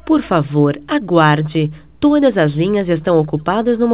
Por favor, aguarde. Todas as linhas estão ocupadas no